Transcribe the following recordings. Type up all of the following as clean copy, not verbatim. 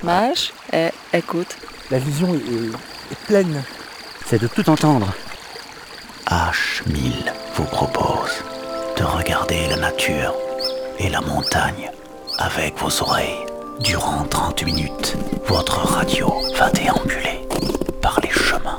Mage et écoute. La vision est pleine. C'est de tout entendre. H1000 vous propose de regarder la nature et la montagne avec vos oreilles. Durant 30 minutes, votre radio va déambuler par les chemins.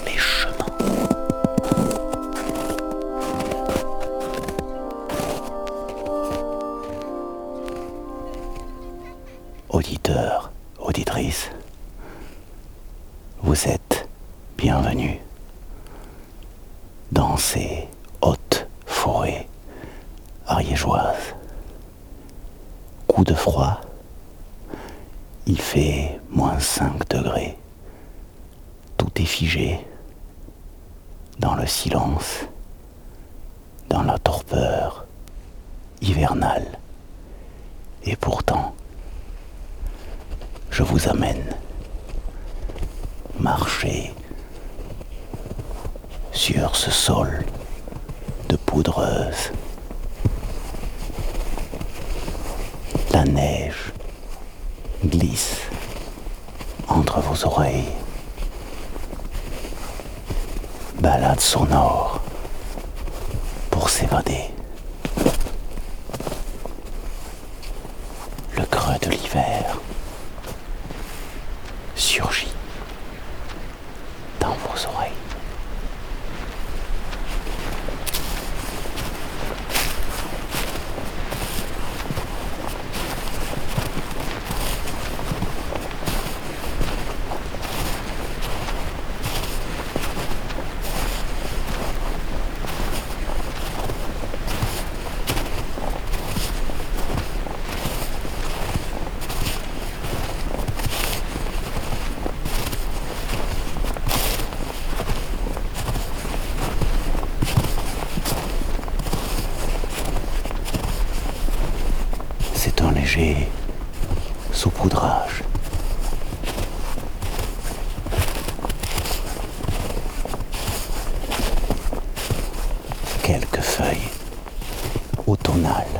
Auditeurs, auditrices, vous êtes bienvenus dans ces hautes forêts ariégeoises. Coup de froid, il fait -5 degrés. Tout est figé dans le silence, dans la torpeur hivernale. Et pourtant, je vous amène marcher sur ce sol de poudreuse. La neige glisse entre vos oreilles. Balade sonore pour s'évader. Le creux de l'hiver surgit dans vos oreilles. C'est un léger saupoudrage. Quelques feuilles automnales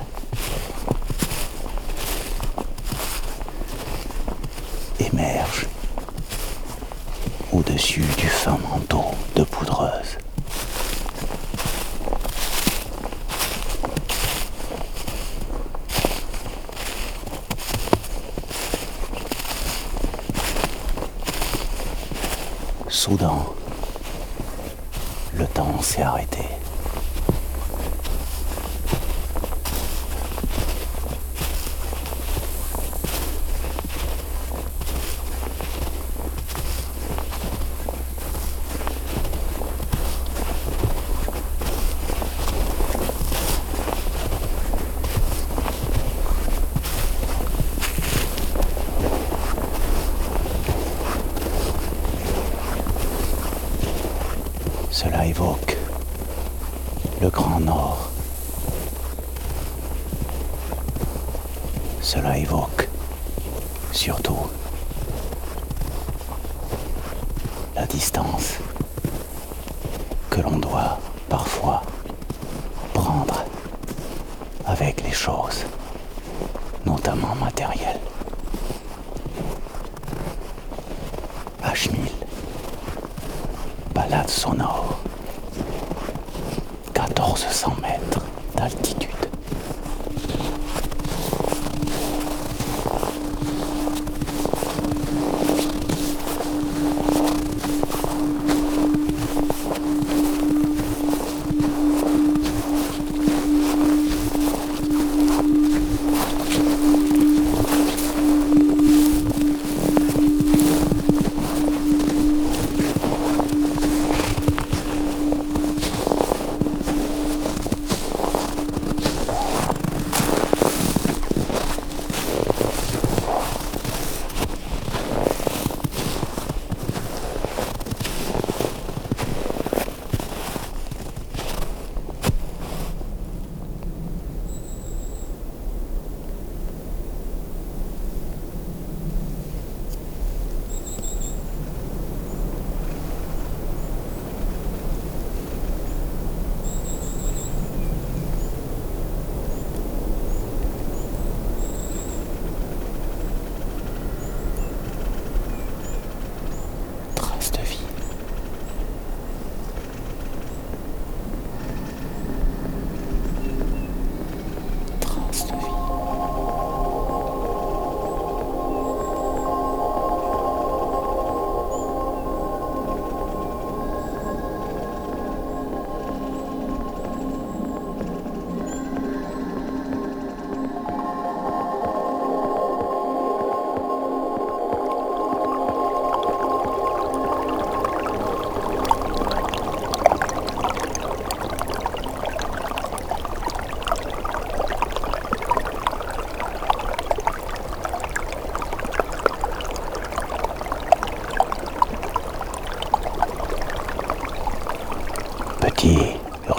émergent au-dessus du fin manteau de poudreuse. Soudain, le temps s'est arrêté. Cela évoque le Grand Nord. Cela évoque surtout la distance que l'on doit parfois prendre avec les choses, notamment matérielles. H1000, balade sonore, 1400 mètres d'altitude.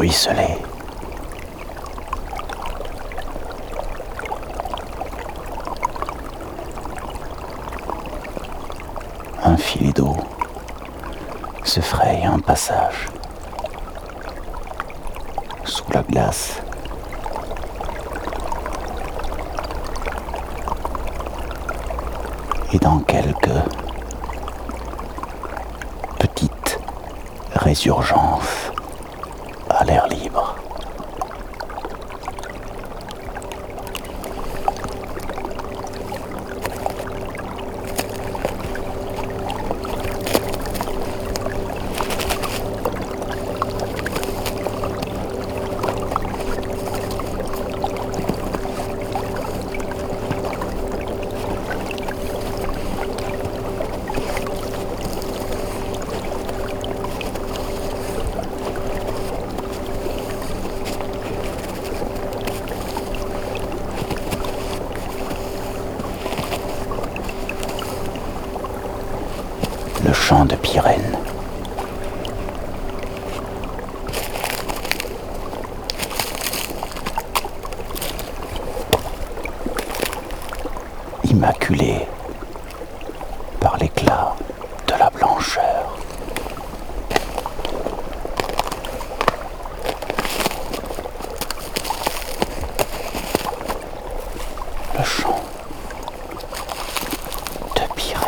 ruisseler. Un filet d'eau se fraye un passage sous la glace. Et dans quelques petites résurgences à l'air libre. Le chant de Pirène. Immaculé par l'éclat de la blancheur. Le chant de Pirène.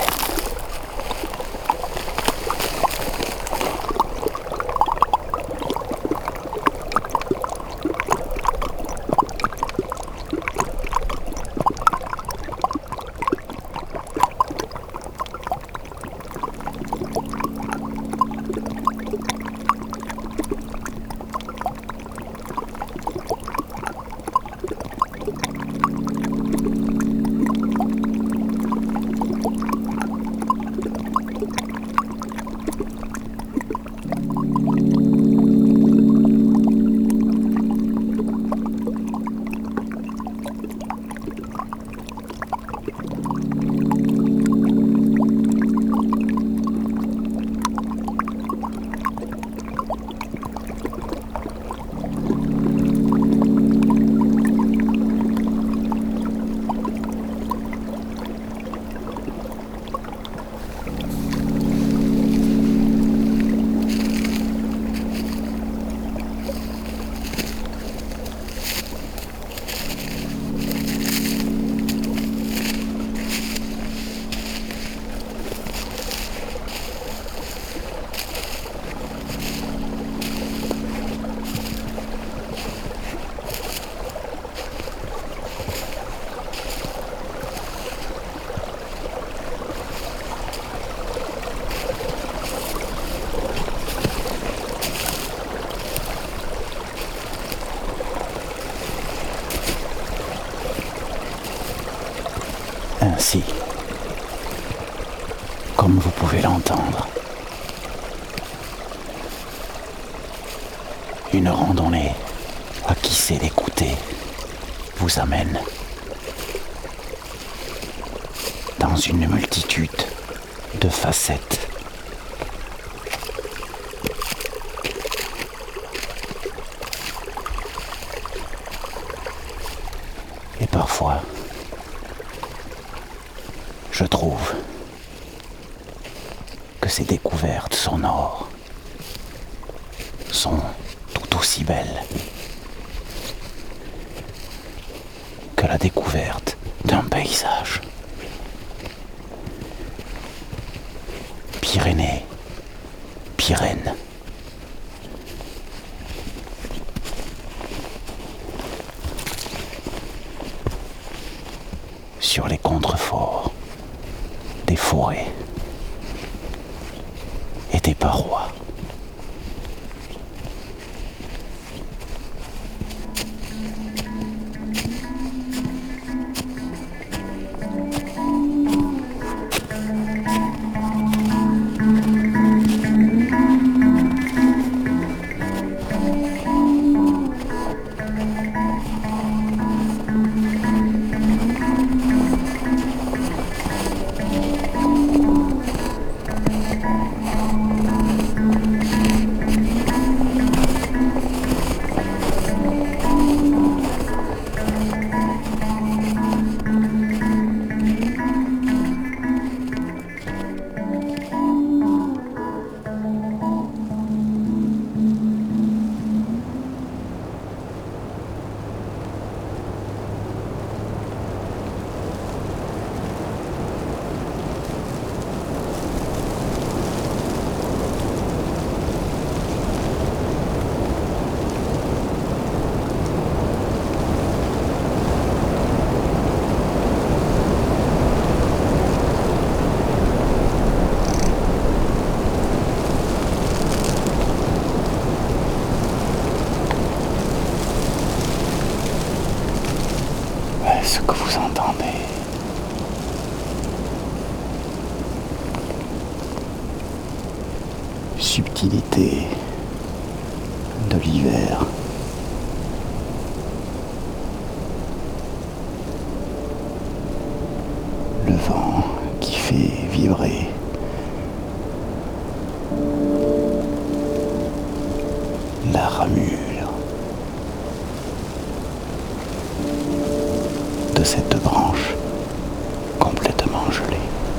Ainsi, comme vous pouvez l'entendre, une randonnée à qui sait l'écouter vous amène dans une multitude de facettes. Et parfois, je trouve que ces découvertes sonores sont tout aussi belles que la découverte d'un paysage. Pyrénées, Pirène. Sur les contreforts des forêts et des parois. subtilité de l'hiver. Le vent qui fait vibrer la ramure de cette branche complètement gelée.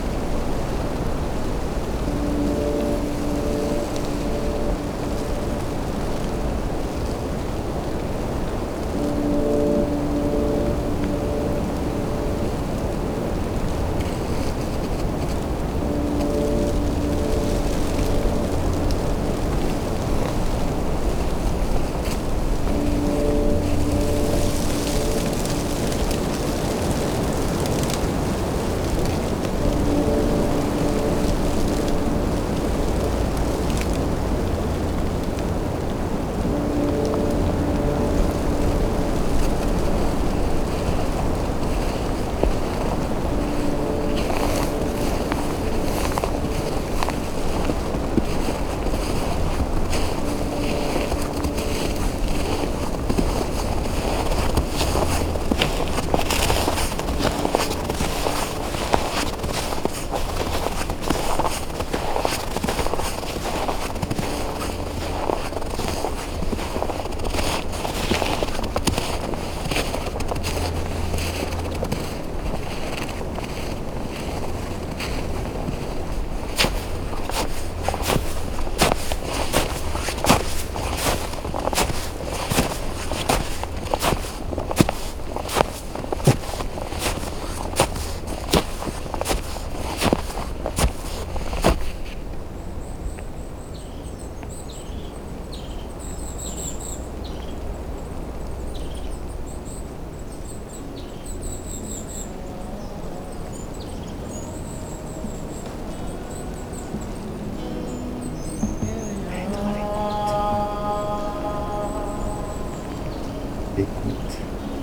Écoute.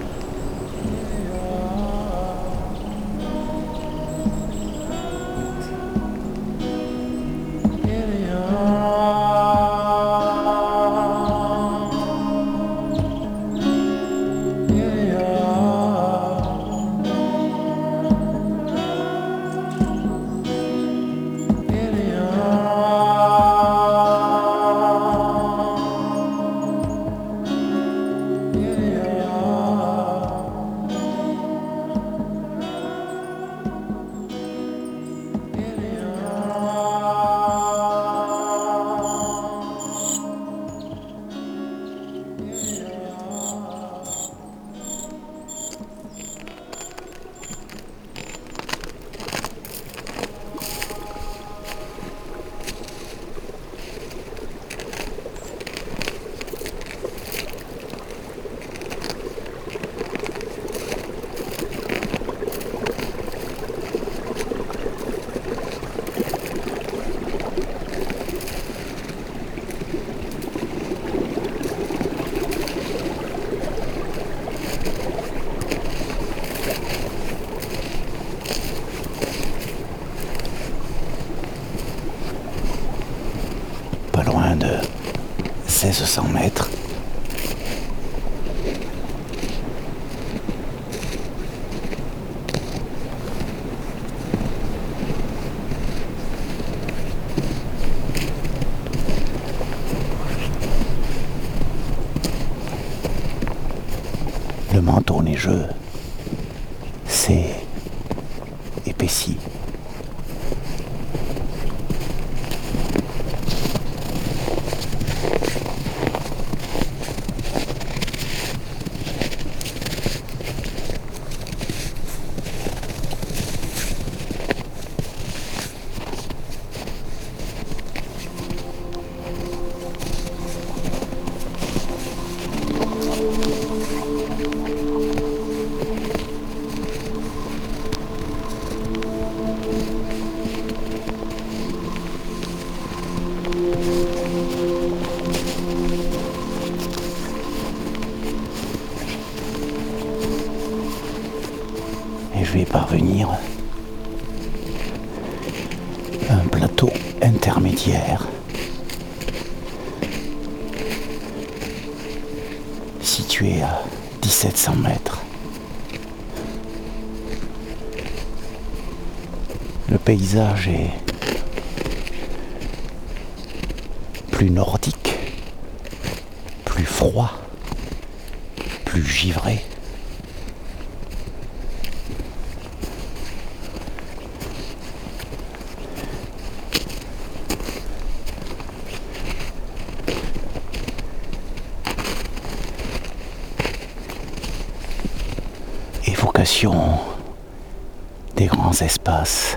Pas loin de 1600 mètres, le manteau neigeux s'est épaissi. Et je vais parvenir à un plateau intermédiaire situé à 1700 mètres. Le paysage est plus nordique, plus froid, plus givré. Évocation des grands espaces.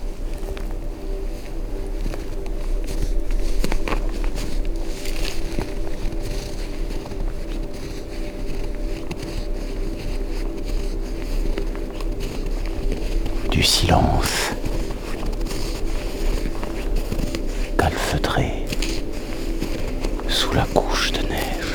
Du silence calfeutré sous la couche de neige.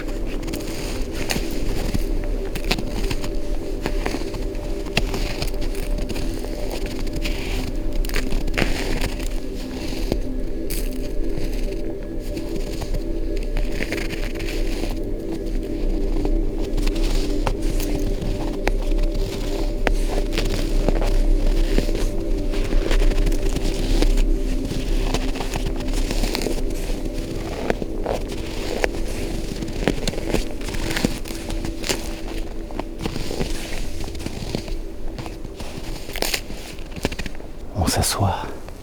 On s'assoit.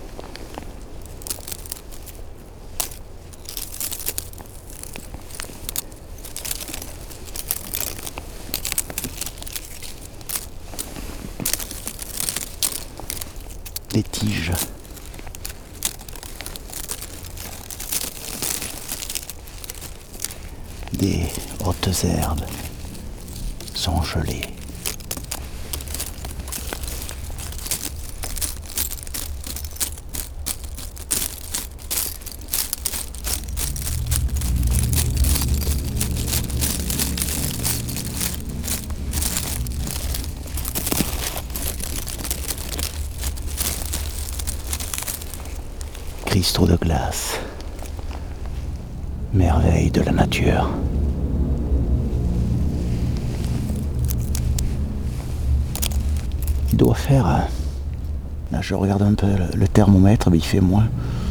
Des tiges. Des hautes herbes sont gelées. Cristaux de glace, merveille de la nature. Il doit faire, là je regarde un peu le thermomètre, mais il fait moins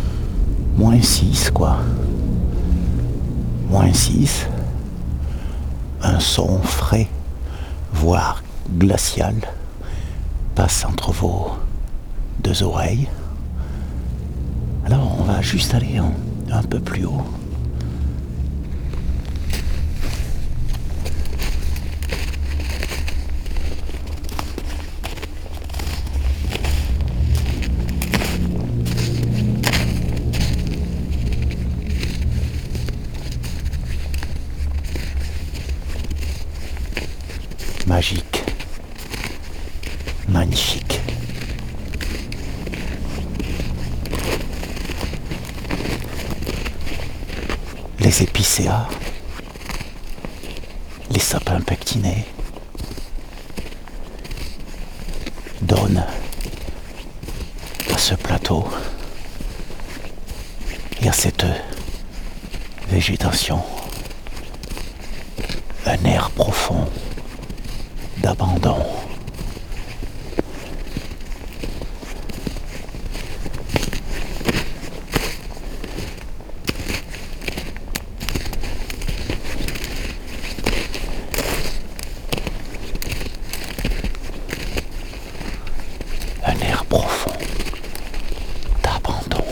6 quoi. Moins 6. Un son frais, voire glacial, passe entre vos deux oreilles. Alors on va juste aller un peu plus haut. Magique, magnifique. Les épicéas, les sapins pectinés donnent à ce plateau et à cette végétation un air profond d'abandon. Un air profond d'abandon.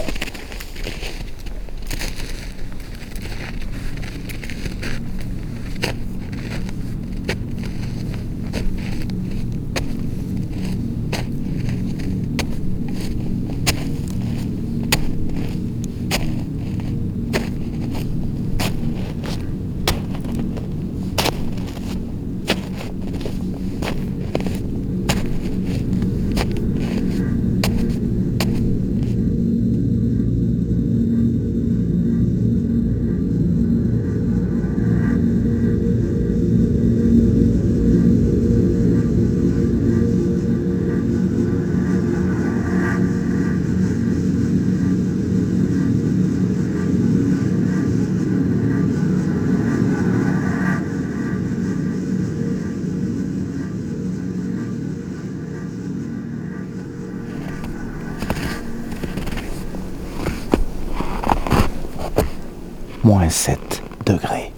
-7 degrés.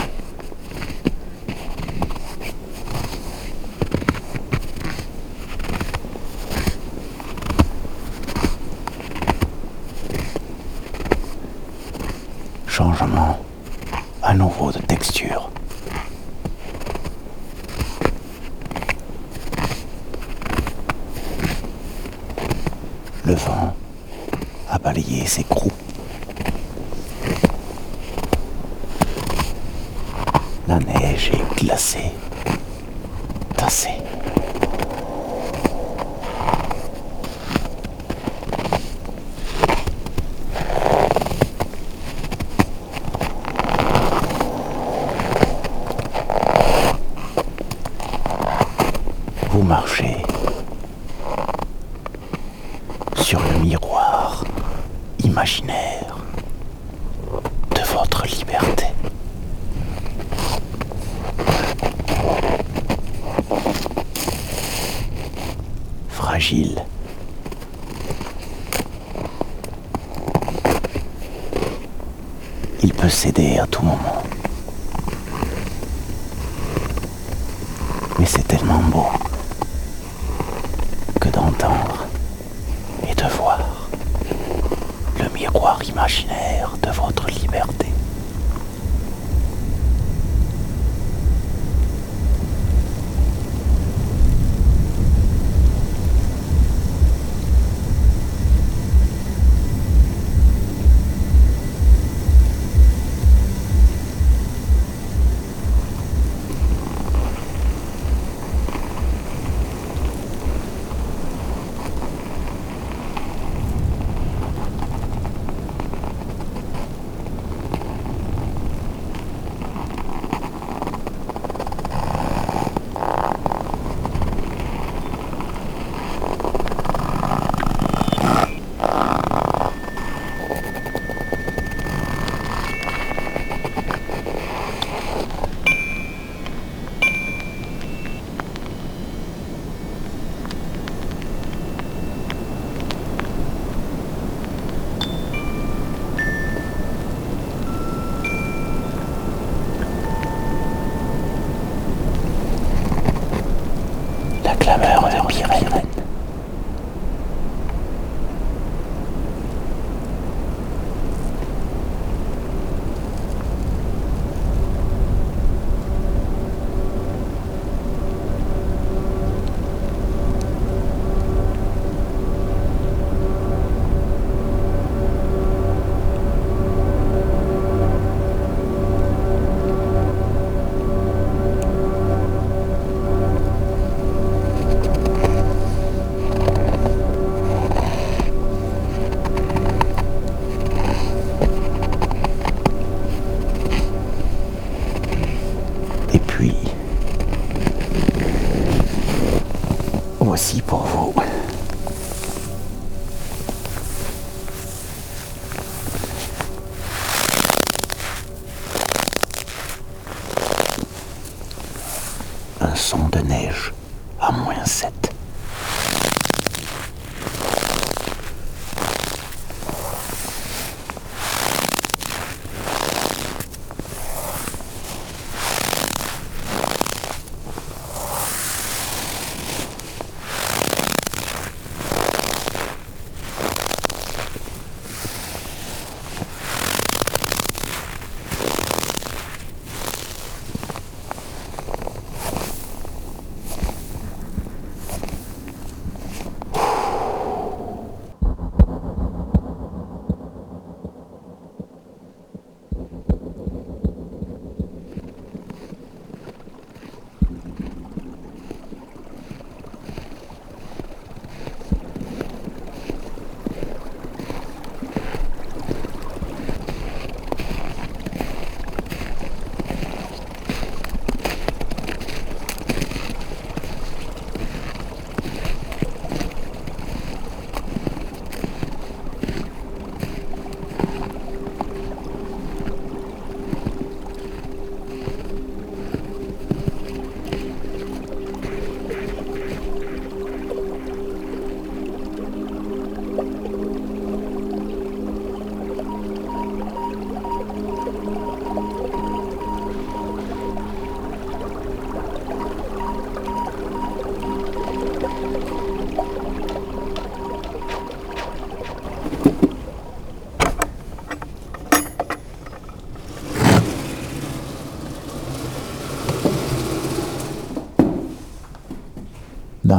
Changement à nouveau de texture. Le vent a balayé ses groupes. La neige est glacée, tassée. Vous marchez sur le miroir imaginaire de votre liberté. Fragile, il peut céder à tout moment. Mais c'est tellement beau que d'entendre et de voir le miroir imaginaire de votre liberté.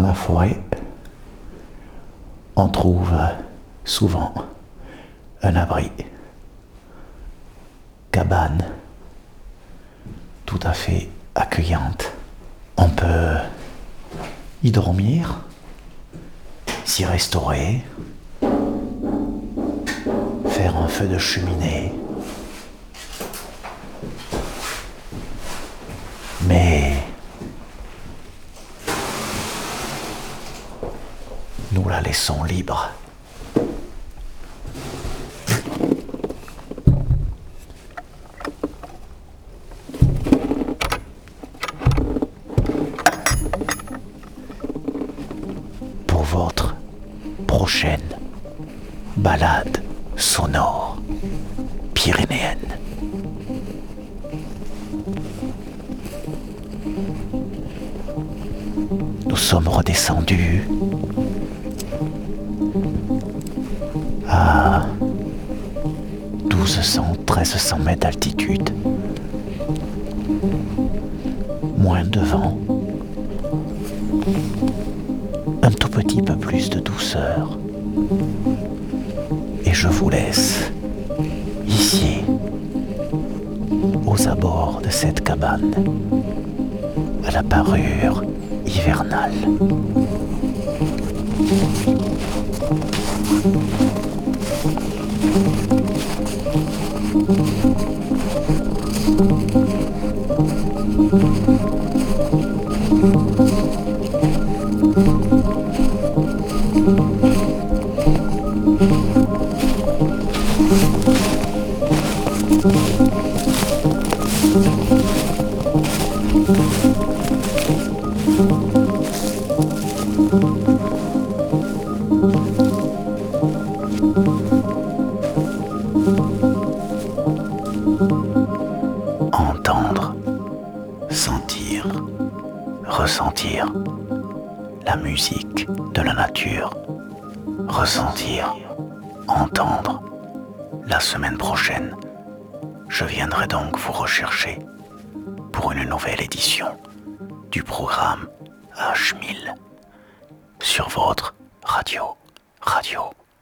Dans la forêt, on trouve souvent un abri, cabane, tout à fait accueillante. On peut y dormir, s'y restaurer, faire un feu de cheminée. Mais nous la laissons libre. Pour votre prochaine balade sonore pyrénéenne. Nous sommes redescendus à 1200-1300 mètres d'altitude. Moins de vent. Un tout petit peu plus de douceur. Et je vous laisse ici, aux abords de cette cabane, à la parure hivernale. Entendre, sentir, ressentir la musique de la nature. Ressentir, entendre. La semaine prochaine, je viendrai donc vous rechercher pour une nouvelle édition du programme H1000 sur votre radio